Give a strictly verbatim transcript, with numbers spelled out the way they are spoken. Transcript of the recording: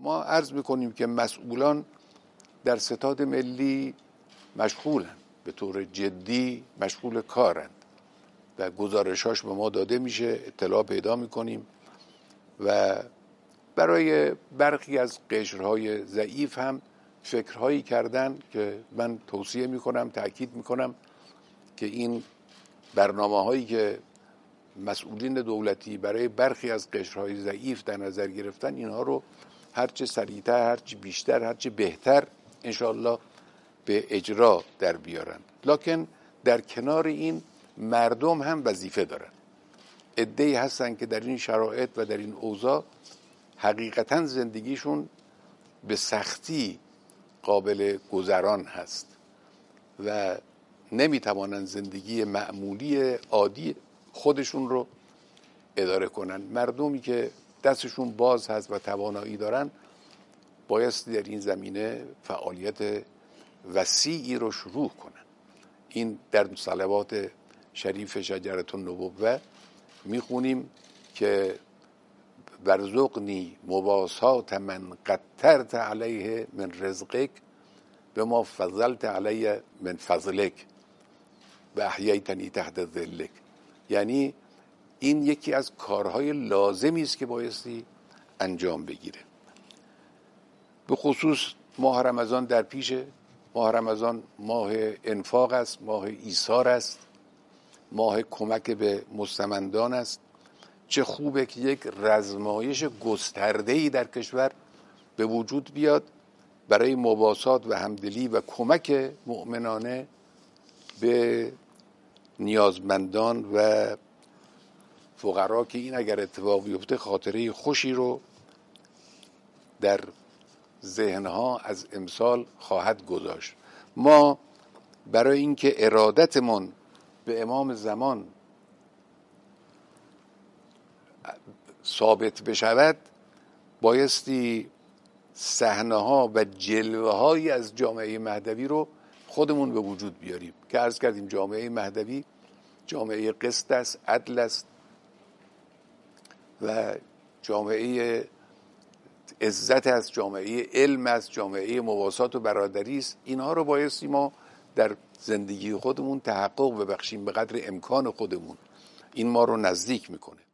ما عرض میکنیم که مسئولان در ستاد ملی مشغولن، به طور جدی مشغول کارند و گزارشاش به ما داده میشه، اطلاع پیدا میکنیم و برای برخی از قشرهای ضعیف هم فکرهایی کردن که من توصیه میکنم، تأکید میکنم که این برنامه هایی که مسئولین دولتی برای برخی از قشرهای ضعیف در نظر گرفتن، اینها رو هرچه سریعتر، هرچه بیشتر، هرچه بهتر انشاءالله به اجرا در بیارن. لکن در کنار این مردم هم وظیفه دارن. عده‌ای هستن که در این شرایط و در این اوضاع حقیقتا زندگیشون به سختی قابل گذران هست و نمیتوانند زندگی معمولی عادی خودشون رو اداره کنن. مردمی که دستشون باز هست و توانایی دارن بایستی در این زمینه فعالیت وسیعی رو شروع کنن. این در صلوات شریف شجرة النبوة میخونیم که ورزقنی مواسات من قدرت علیه من رزقک به ما فضلت علیه من فضلک و احییتنی تحت ظلک. یعنی این یکی از کارهای لازمی است که بایستی انجام بگیره. به خصوص ماه رمضان در پیشه. ماه رمضان ماه انفاق است، ماه ایثار است، ماه کمک به مستمندان است. چه خوبه که یک رزمایش گسترده‌ای در کشور به وجود بیاد برای مواسات و همدلی و کمک مؤمنانه به نیازمندان و فقرا که این اگر اتفاق بیفته خاطره خوشی رو در ذهنها از امسال خواهد گذاشت. ما برای اینکه ارادتمون به امام زمان ثابت بشود بایستی صحنه ها و جلوه هایی از جامعه مهدوی رو خودمون به وجود بیاریم که عرض کردیم جامعه مهدوی جامعه قسط است، عدل است و جامعه عزت است، جامعه علم است، جامعه مواسات و برادری است. اینها رو بایستی ما در زندگی خودمون تحقق ببخشیم به قدر امکان خودمون. این ما رو نزدیک میکنه.